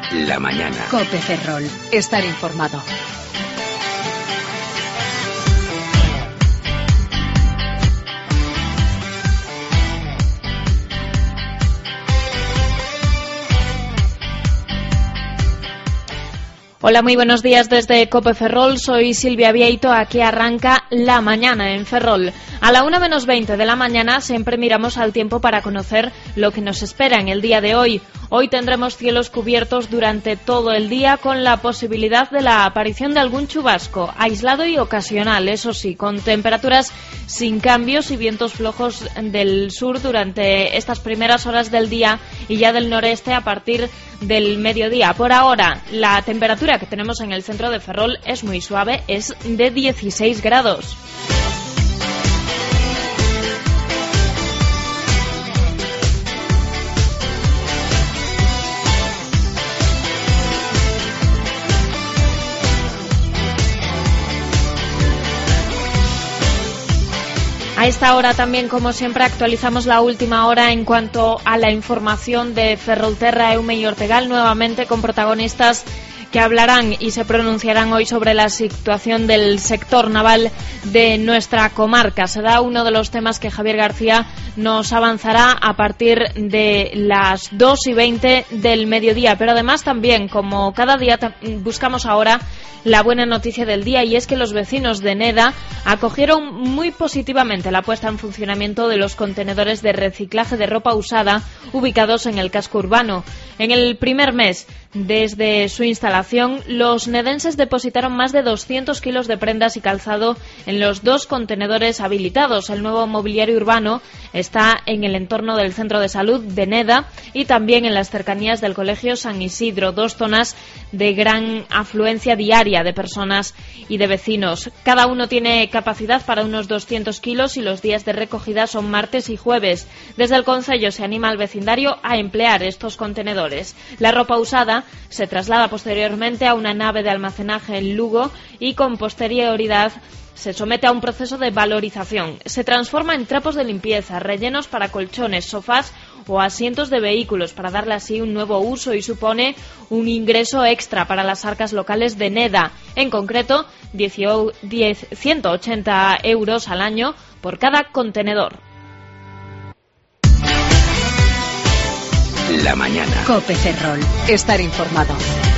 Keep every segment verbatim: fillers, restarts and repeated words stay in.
La mañana. COPE Ferrol. Estar informado. Hola, muy buenos días desde COPE Ferrol. Soy Silvia Vieito. Aquí arranca La Mañana en Ferrol. A la una menos veinte de la mañana siempre miramos al tiempo para conocer lo que nos espera en el día de hoy. Hoy tendremos cielos cubiertos durante todo el día con la posibilidad de la aparición de algún chubasco, aislado y ocasional, eso sí, con temperaturas sin cambios y vientos flojos del sur durante estas primeras horas del día y ya del noreste a partir del mediodía. Por ahora, la temperatura que tenemos en el centro de Ferrol es muy suave, es de dieciséis grados. A esta hora también, como siempre, actualizamos la última hora en cuanto a la información de Ferrolterra, Eume y Ortegal, nuevamente con protagonistas que hablarán y se pronunciarán hoy sobre la situación del sector naval de nuestra comarca. Será uno de los temas que Javier García nos avanzará a partir de las dos y veinte del mediodía. Pero además también, como cada día, buscamos ahora la buena noticia del día, y es que los vecinos de Neda acogieron muy positivamente la puesta en funcionamiento de los contenedores de reciclaje de ropa usada ubicados en el casco urbano. En el primer mes desde su instalación, los nedenses depositaron más de doscientos kilos de prendas y calzado en los dos contenedores habilitados. El nuevo mobiliario urbano está en el entorno del centro de salud de Neda y también en las cercanías del Colegio San Isidro, dos zonas de gran afluencia diaria de personas y de vecinos. Cada uno tiene capacidad para unos doscientos kilos y los días de recogida son martes y jueves. Desde el concello se anima al vecindario a emplear estos contenedores. La ropa usada se traslada posteriormente a una nave de almacenaje en Lugo y con posterioridad se somete a un proceso de valorización. Se transforma en trapos de limpieza, rellenos para colchones, sofás o asientos de vehículos para darle así un nuevo uso, y supone un ingreso extra para las arcas locales de Neda. En concreto, ciento ochenta euros al año por cada contenedor. La mañana. COPE Ferrol. Estar informado.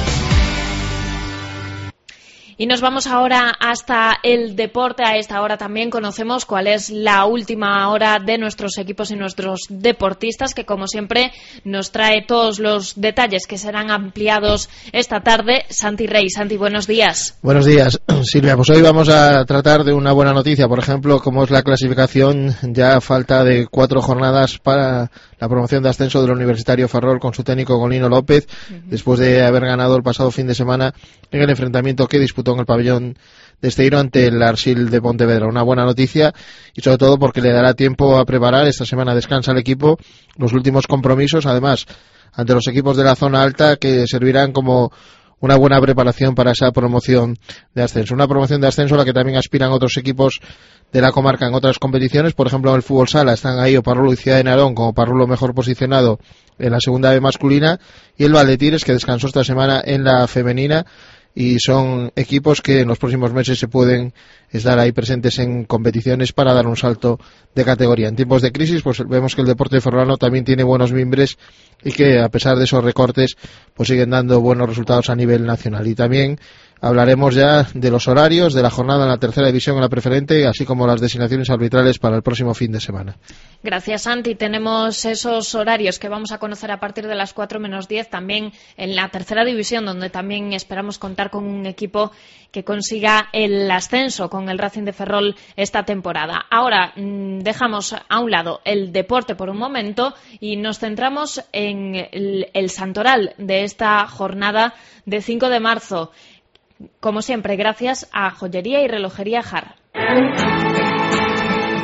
Y nos vamos ahora hasta el deporte. A esta hora también conocemos cuál es la última hora de nuestros equipos y nuestros deportistas, que como siempre nos trae todos los detalles que serán ampliados esta tarde. Santi Rey. Santi, buenos días. Buenos días, Silvia. Pues hoy vamos a tratar de una buena noticia, por ejemplo, como es la clasificación. Ya falta de cuatro jornadas para la promoción de ascenso del Universitario Ferrol con su técnico Golino López, uh-huh. después de haber ganado el pasado fin de semana en el enfrentamiento que disputó en el pabellón de Esteiro ante el Arsil de Pontevedra. Una buena noticia, y sobre todo porque le dará tiempo a preparar. Esta semana descansa el equipo los últimos compromisos, además ante los equipos de la zona alta, que servirán como una buena preparación para esa promoción de ascenso. Una promoción de ascenso a la que también aspiran otros equipos de la comarca en otras competiciones. Por ejemplo, en el fútbol sala están ahí Oparrulo y Ciudad de Narón como Oparrulo mejor posicionado en la segunda B masculina, y el Valdetires, que descansó esta semana en la femenina, y son equipos que en los próximos meses se pueden estar ahí presentes en competiciones para dar un salto de categoría. En tiempos de crisis, pues vemos que el deporte ferrolano también tiene buenos mimbres y que a pesar de esos recortes pues siguen dando buenos resultados a nivel nacional. Y también hablaremos ya de los horarios de la jornada en la tercera división, en la preferente, así como las designaciones arbitrales para el próximo fin de semana. Gracias, Santi. Tenemos esos horarios que vamos a conocer a partir de las cuatro menos diez, también en la tercera división, donde también esperamos contar con un equipo que consiga el ascenso con el Racing de Ferrol esta temporada. Ahora mmm, dejamos a un lado el deporte por un momento y nos centramos en el, el santoral de esta jornada de cinco de marzo. Como siempre, gracias a Joyería y Relojería Jar.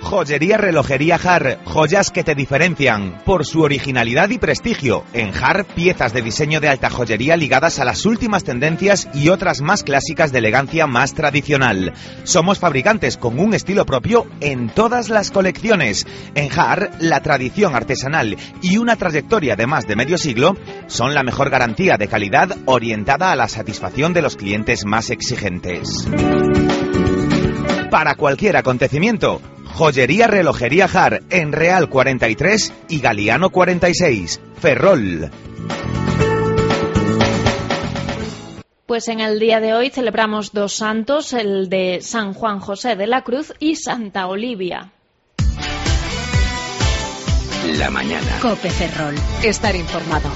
Joyería Relojería Har, joyas que te diferencian por su originalidad y prestigio. En Har, piezas de diseño de alta joyería ligadas a las últimas tendencias y otras más clásicas de elegancia más tradicional. Somos fabricantes con un estilo propio en todas las colecciones. En Har, la tradición artesanal y una trayectoria de más de medio siglo son la mejor garantía de calidad orientada a la satisfacción de los clientes más exigentes. Para cualquier acontecimiento, Joyería Relojería Har, en Real cuarenta y tres y Galiano cuarenta y seis, Ferrol. Pues en el día de hoy celebramos dos santos, el de San Juan José de la Cruz y Santa Olivia. La mañana. COPE Ferrol. Estar informado.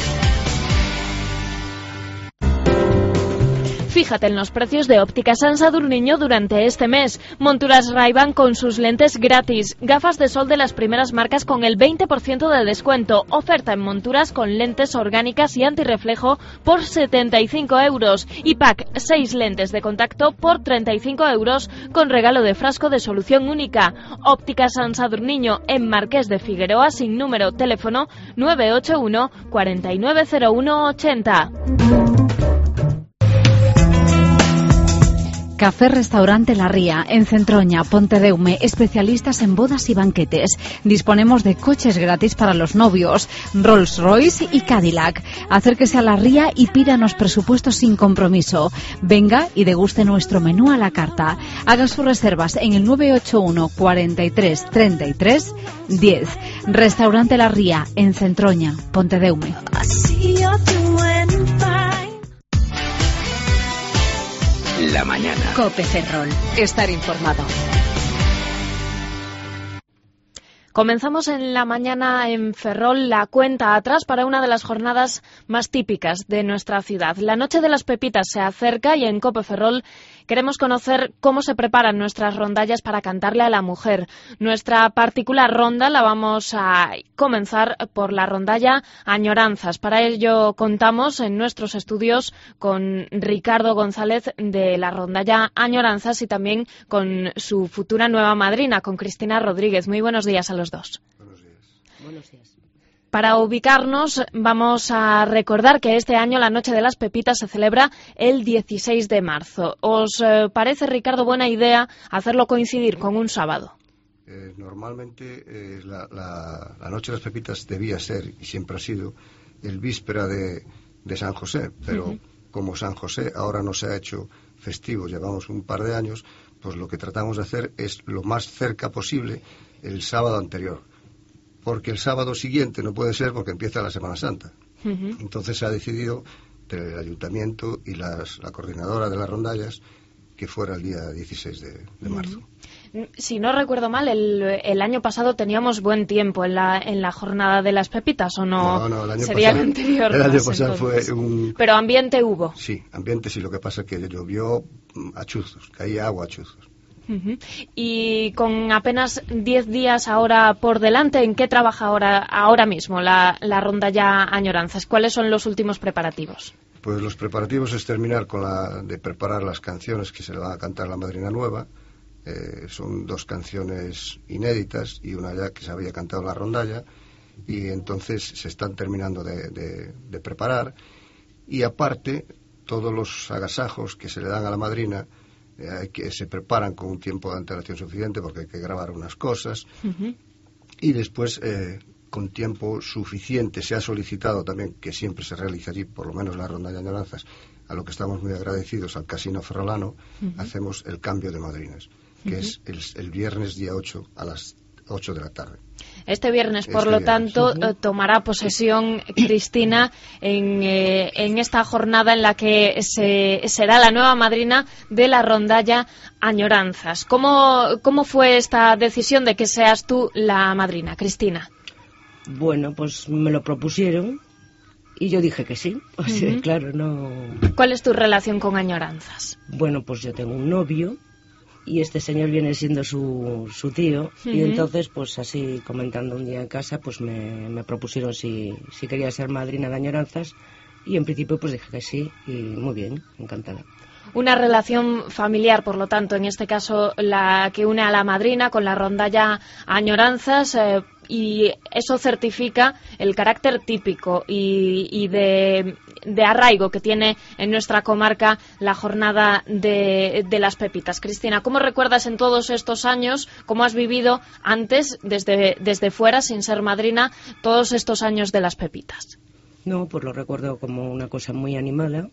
Fíjate en los precios de Óptica San Sadurniño durante este mes. Monturas Ray-Ban con sus lentes gratis. Gafas de sol de las primeras marcas con el veinte por ciento de descuento. Oferta en monturas con lentes orgánicas y antirreflejo por setenta y cinco euros. Y pack seis lentes de contacto por treinta y cinco euros con regalo de frasco de solución única. Óptica San Sadurniño en Marqués de Figueroa sin número. Teléfono nueve ocho uno, cuatro nueve cero uno, ochenta. Café Restaurante La Ría, en Centroña, Pontedeume, especialistas en bodas y banquetes. Disponemos de coches gratis para los novios, Rolls Royce y Cadillac. Acérquese a La Ría y pídanos presupuestos sin compromiso. Venga y deguste nuestro menú a la carta. Haga sus reservas en el nueve ocho uno, cuarenta y tres, treinta y tres, diez. Restaurante La Ría, en Centroña, Pontedeume. La mañana. COPE Ferrol. Estar informado. Comenzamos en la mañana en Ferrol la cuenta atrás para una de las jornadas más típicas de nuestra ciudad. La Noche de las Pepitas se acerca y en COPE Ferrol queremos conocer cómo se preparan nuestras rondallas para cantarle a la mujer. Nuestra particular ronda la vamos a comenzar por la rondalla Añoranzas. Para ello contamos en nuestros estudios con Ricardo González de la rondalla Añoranzas y también con su futura nueva madrina, con Cristina Rodríguez. Muy buenos días a los dos. Buenos días. Buenos días. Para ubicarnos, vamos a recordar que este año la Noche de las Pepitas se celebra el dieciséis de marzo. ¿Os eh, parece, Ricardo, buena idea hacerlo coincidir con un sábado? Eh, normalmente eh, la, la, la Noche de las Pepitas debía ser, y siempre ha sido, el víspera de, de San José, pero uh-huh. como San José ahora no se ha hecho festivo, llevamos un par de años, pues lo que tratamos de hacer es lo más cerca posible el sábado anterior. Porque el sábado siguiente no puede ser porque empieza la Semana Santa. Uh-huh. Entonces se ha decidido entre el ayuntamiento y las, la coordinadora de las rondallas que fuera el día dieciséis de, de marzo. Uh-huh. Si no recuerdo mal, el, el año pasado teníamos buen tiempo en la, en la jornada de las Pepitas, ¿o no? No, no, el año sería pasado, el anterior. El año más, pasado entonces. fue un... Pero ambiente hubo. Sí, ambiente sí, lo que pasa es que llovió a chuzos, caía agua a chuzos. Uh-huh. Y con apenas diez días ahora por delante, ¿en qué trabaja ahora ahora mismo la, la rondalla Añoranzas? ¿Cuáles son los últimos preparativos? Pues los preparativos es terminar con la de preparar las canciones que se le van a cantar a la madrina nueva. Eh, son dos canciones inéditas y una ya que se había cantado en la rondalla, y entonces se están terminando de, de, de preparar, y aparte todos los agasajos que se le dan a la madrina Eh, que se preparan con un tiempo de antelación suficiente porque hay que grabar unas cosas. Uh-huh. Y después eh, con tiempo suficiente se ha solicitado también que siempre se realice allí, por lo menos la ronda de añoranzas, a lo que estamos muy agradecidos al Casino Ferrolano. Uh-huh. Hacemos el cambio de madrinas, que uh-huh. es el, el viernes día ocho a las ocho de la tarde. Este viernes, por este lo viernes. tanto, uh-huh. tomará posesión Cristina en, eh, en esta jornada en la que se, será la nueva madrina de la rondalla Añoranzas. ¿Cómo, ¿Cómo fue esta decisión de que seas tú la madrina, Cristina? Bueno, pues me lo propusieron y yo dije que sí. O sea, uh-huh. claro, no... ¿Cuál es tu relación con Añoranzas? Bueno, pues yo tengo un novio y este señor viene siendo su, su tío. Uh-huh. Y entonces, pues así, comentando un día en casa, pues me, me propusieron si, si quería ser madrina de Añoranzas, Y en principio pues dije que sí, y muy bien, encantada. Una relación familiar, por lo tanto, en este caso la que une a la madrina con la rondalla Añoranzas, eh, y eso certifica el carácter típico y, y de, de arraigo que tiene en nuestra comarca la jornada de, de las pepitas. Cristina, ¿cómo recuerdas en todos estos años, cómo has vivido antes, desde, desde fuera, sin ser madrina, todos estos años de las pepitas? No, pues lo recuerdo como una cosa muy animada,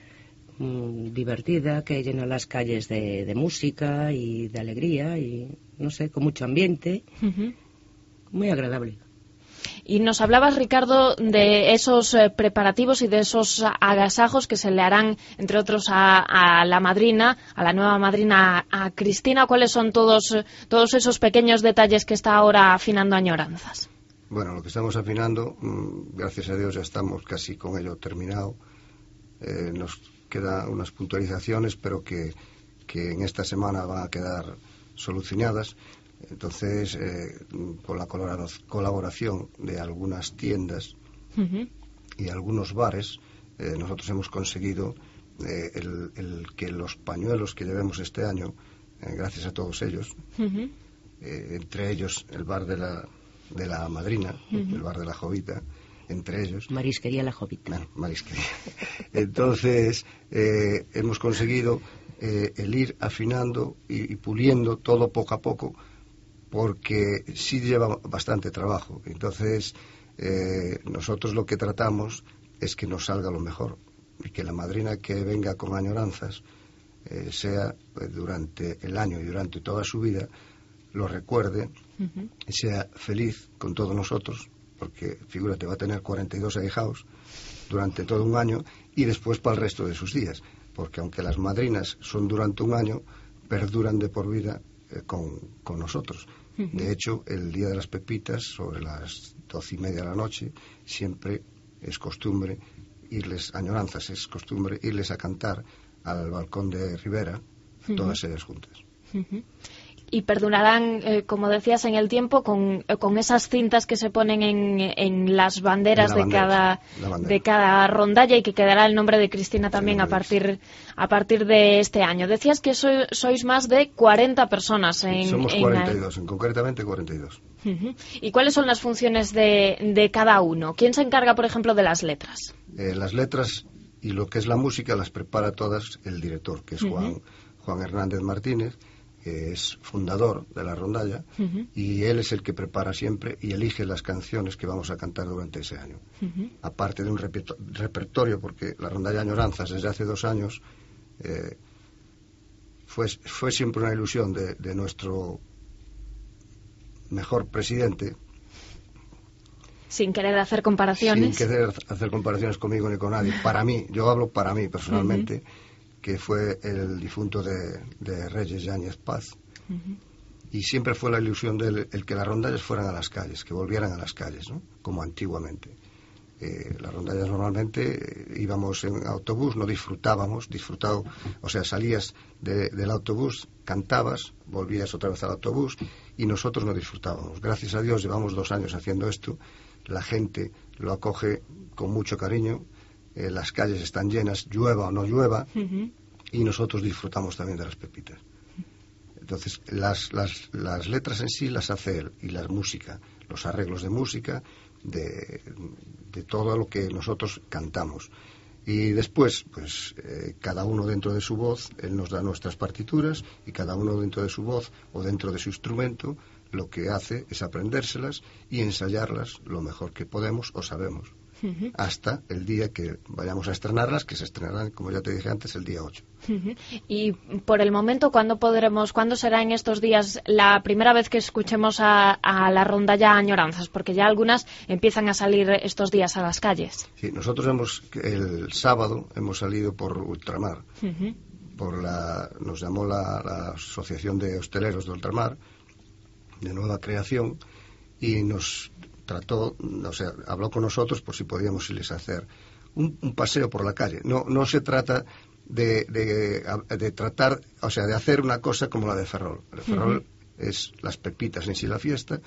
mmm, divertida, que llena las calles de, de música y de alegría y, no sé, con mucho ambiente. Uh-huh. Muy agradable. Y nos hablabas, Ricardo, de esos eh, preparativos y de esos agasajos que se le harán, entre otros, a, a la madrina, a la nueva madrina, a, a Cristina. ¿Cuáles son todos, todos esos pequeños detalles que está ahora afinando Añoranzas? Bueno, lo que estamos afinando, mmm, gracias a Dios ya estamos casi con ello terminado. Eh, nos quedan unas puntualizaciones, pero que, que en esta semana van a quedar solucionadas. Entonces, eh, con la colaboración de algunas tiendas uh-huh. y algunos bares, eh, nosotros hemos conseguido eh, el, el que los pañuelos que llevemos este año, eh, gracias a todos ellos, uh-huh. eh, entre ellos el bar de la, de la madrina, uh-huh. el bar de la Jovita, entre ellos. Marisquería La Jovita. Bueno, marisquería. Entonces, eh, hemos conseguido eh, el ir afinando y, y puliendo todo poco a poco, porque sí lleva bastante trabajo. Entonces, eh, nosotros lo que tratamos es que nos salga lo mejor y que la madrina que venga con Añoranzas eh, sea pues, durante el año y durante toda su vida, lo recuerde uh-huh. y sea feliz con todos nosotros, porque figúrate, va a tener cuarenta y dos ahijados durante todo un año y después para el resto de sus días, porque aunque las madrinas son durante un año, perduran de por vida eh, con, con nosotros. De hecho, el día de las pepitas, sobre las doce y media de la noche, siempre es costumbre irles, Añoranzas es costumbre irles a cantar al balcón de Rivera, uh-huh. todas ellas juntas. Uh-huh. Y perdurarán, eh, como decías, en el tiempo con, eh, con esas cintas que se ponen en, en las banderas en la de, bandera, cada, de cada rondalla, y que quedará el nombre de Cristina también sí, a partir a partir de este año. Decías que soy, sois más de cuarenta personas. En, Somos en cuarenta y dos, en, concretamente cuarenta y dos. Uh-huh. ¿Y cuáles son las funciones de, de cada uno? ¿Quién se encarga, por ejemplo, de las letras? Eh, las letras y lo que es la música las prepara todas el director, que es Juan, uh-huh. Juan Hernández Martínez, que es fundador de la rondalla, uh-huh. y él es el que prepara siempre y elige las canciones que vamos a cantar durante ese año. Uh-huh. Aparte de un reperto- repertorio, porque la rondalla Añoranzas desde hace dos años eh, fue, fue siempre una ilusión de, de nuestro mejor presidente. Sin querer hacer comparaciones. Sin querer hacer comparaciones conmigo ni con nadie. Para mí, yo hablo para mí personalmente, uh-huh. que fue el difunto de, de Reyes Yáñez Paz. Uh-huh. Y siempre fue la ilusión de él, el que las rondallas fueran a las calles, que volvieran a las calles, ¿no? Como antiguamente. Eh, las rondallas normalmente eh, íbamos en autobús, no disfrutábamos, disfrutado, o sea, salías de, del autobús, cantabas, volvías otra vez al autobús y nosotros no disfrutábamos. Gracias a Dios llevamos dos años haciendo esto, la gente lo acoge con mucho cariño. Eh, las calles están llenas, llueva o no llueva, uh-huh. y nosotros disfrutamos también de las pepitas. Entonces, las, las, las letras en sí las hace él, y la música, los arreglos de música, de, de todo lo que nosotros cantamos. Y después, pues, eh, cada uno dentro de su voz, él nos da nuestras partituras, y cada uno dentro de su voz o dentro de su instrumento, lo que hace es aprendérselas y ensayarlas lo mejor que podemos o sabemos. Uh-huh. Hasta el día que vayamos a estrenarlas, que se estrenarán, como ya te dije antes, el día ocho. Uh-huh. Y por el momento, ¿cuándo podremos, cuándo será en estos días la primera vez que escuchemos a, a la rondalla Añoranzas? Porque ya algunas empiezan a salir estos días a las calles. Sí, nosotros hemos, el sábado hemos salido por Ultramar. Uh-huh. Por la, nos llamó la, la Asociación de Hosteleros de Ultramar, de nueva creación, y nos trató, o sea, habló con nosotros por si podíamos irles a hacer un, un paseo por la calle. No, no se trata de, de, de tratar, o sea, de hacer una cosa como la de Ferrol. El Ferrol uh-huh. es las pepitas en sí la fiesta,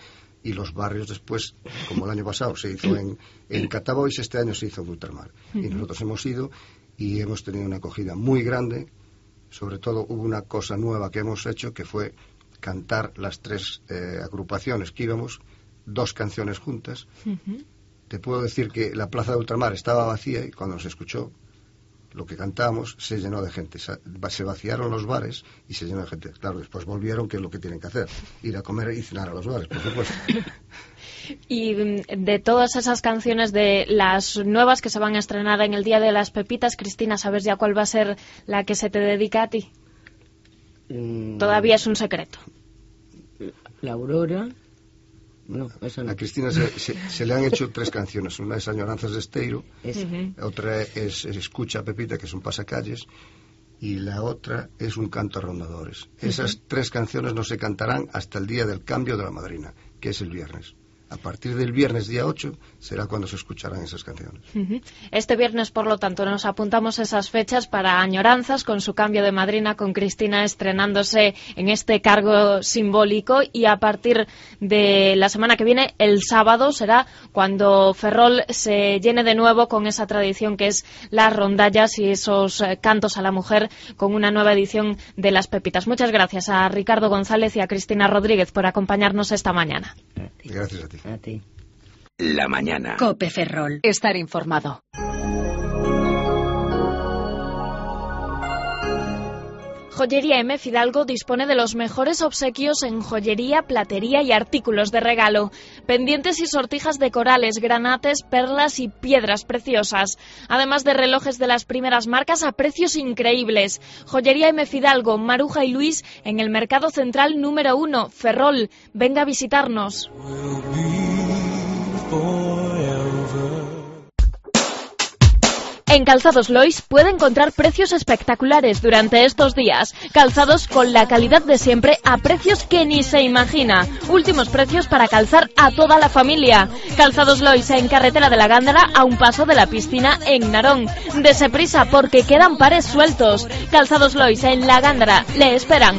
y los barrios después, como el año pasado se hizo en, en Catabois, este año se hizo en Ultramar. Uh-huh. Y nosotros hemos ido y hemos tenido una acogida muy grande. Sobre todo hubo una cosa nueva que hemos hecho, que fue cantar las tres eh, agrupaciones que íbamos, dos canciones juntas. Uh-huh. Te puedo decir que la plaza de Ultramar estaba vacía y cuando se escuchó lo que cantábamos se llenó de gente. Se vaciaron los bares y se llenó de gente. Claro, después volvieron, que es lo que tienen que hacer, ir a comer y cenar a los bares, por supuesto. Y de todas esas canciones, de las nuevas que se van a estrenar en el Día de las Pepitas, Cristina, ¿sabes ya cuál va a ser la que se te dedica a ti? Mm. Todavía es un secreto. La Aurora. No, esa no. A Cristina se, se, se le han hecho tres canciones. Una es Añoranzas de Esteiro, uh-huh. otra es, es Escucha Pepita, que es un pasacalles, y la otra es Un canto a rondadores. Uh-huh. Esas tres canciones no se cantarán hasta el día del cambio de la madrina, que es el viernes. A partir del viernes día ocho será cuando se escucharán esas canciones. Uh-huh. Este viernes, por lo tanto, nos apuntamos esas fechas para Añoranzas, con su cambio de madrina, con Cristina estrenándose en este cargo simbólico, y a partir de la semana que viene, el sábado, será cuando Ferrol se llene de nuevo con esa tradición que es las rondallas y esos eh, cantos a la mujer, con una nueva edición de Las Pepitas. Muchas gracias a Ricardo González y a Cristina Rodríguez por acompañarnos esta mañana. Gracias a ti. A ti. La mañana. COPE Ferrol. Estar informado. Joyería M. Fidalgo dispone de los mejores obsequios en joyería, platería y artículos de regalo. Pendientes y sortijas de corales, granates, perlas y piedras preciosas. Además de relojes de las primeras marcas a precios increíbles. Joyería M. Fidalgo, Maruja y Luis, en el Mercado Central número uno, Ferrol. Venga a visitarnos. En Calzados Lois puede encontrar precios espectaculares durante estos días. Calzados con la calidad de siempre a precios que ni se imagina. Últimos precios para calzar a toda la familia. Calzados Lois en Carretera de la Gándara, a un paso de la piscina en Narón. Dese prisa porque quedan pares sueltos. Calzados Lois en la Gándara, le esperan.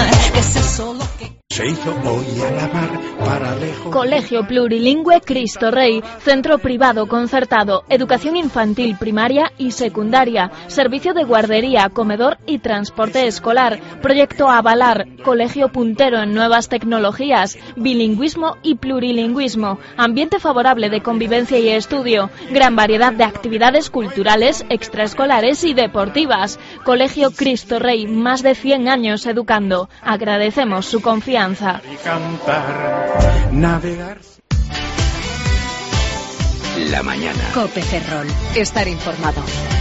Se hizo hoy a la mar para lejos. Colegio Plurilingüe Cristo Rey, centro privado concertado, educación infantil, primaria y secundaria, servicio de guardería, comedor y transporte escolar, proyecto Avalar, colegio puntero en nuevas tecnologías, bilingüismo y plurilingüismo, ambiente favorable de convivencia y estudio, gran variedad de actividades culturales, extraescolares y deportivas. Colegio Cristo Rey, más de cien años educando. Agradecemos su confianza. Cantar, navegar. La mañana. COPE Ferrol. Estar informado.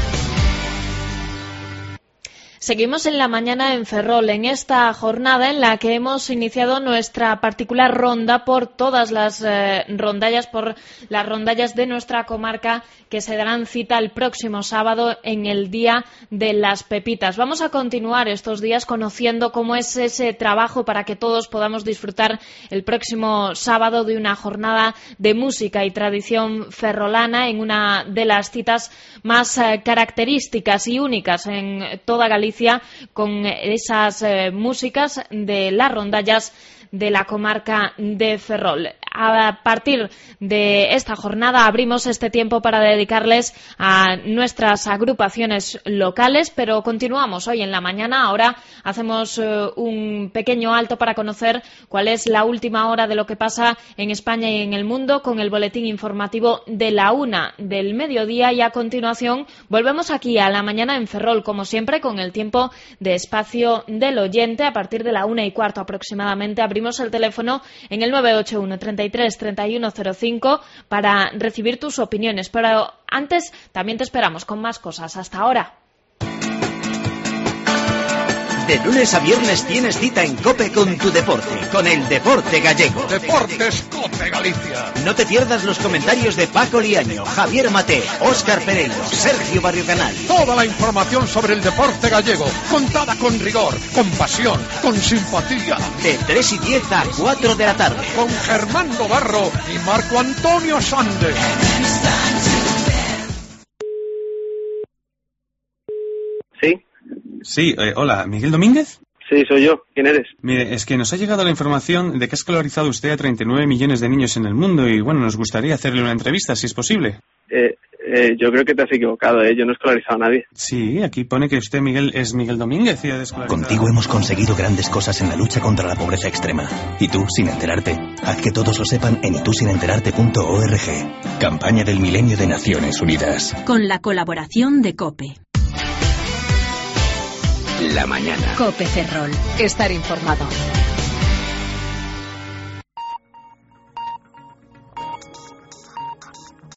Seguimos en la mañana en Ferrol, en esta jornada en la que hemos iniciado nuestra particular ronda por todas las eh, rondallas, por las rondallas de nuestra comarca, que se darán cita el próximo sábado en el Día de las Pepitas. Vamos a continuar estos días conociendo cómo es ese trabajo para que todos podamos disfrutar el próximo sábado de una jornada de música y tradición ferrolana en una de las citas más eh, características y únicas en toda Galicia, con esas eh, músicas de las rondallas de la comarca de Ferrol. A partir de esta jornada abrimos este tiempo para dedicarles a nuestras agrupaciones locales, pero continuamos hoy en la mañana. Ahora hacemos uh, un pequeño alto para conocer cuál es la última hora de lo que pasa en España y en el mundo, con el boletín informativo de la una del mediodía, y a continuación volvemos aquí a la mañana en Ferrol, como siempre, con el tiempo de espacio del oyente. A partir de la una y cuarto aproximadamente abrimos el teléfono en el nueve ocho uno, treinta y tres, treinta y uno cero cinco para recibir tus opiniones. Pero antes también te esperamos con más cosas. Hasta ahora. De lunes a viernes tienes cita en COPE con tu deporte, con el deporte gallego. Deportes COPE Galicia. No te pierdas los comentarios de Paco Liaño, Javier Mate, Óscar Pereiro, Sergio Barriocanal. Toda la información sobre el deporte gallego, contada con rigor, con pasión, con simpatía. De tres y diez a cuatro de la tarde. Con Germando Barro y Marco Antonio Sande. Sí. Sí, eh, hola, ¿Miguel Domínguez? Sí, soy yo. ¿Quién eres? Mire, es que nos ha llegado la información de que ha escolarizado usted a treinta y nueve millones de niños en el mundo y, bueno, nos gustaría hacerle una entrevista, si es posible. Eh, eh, yo creo que te has equivocado, ¿eh? Yo no he escolarizado a nadie. Sí, aquí pone que usted, Miguel, es Miguel Domínguez y ha escolarizado. Contigo hemos conseguido grandes cosas en la lucha contra la pobreza extrema. Y tú, sin enterarte. Haz que todos lo sepan en itusinenterarte punto org. Campaña del Milenio de Naciones Unidas. Con la colaboración de COPE. La mañana. COPE Ferrol. Estar informado.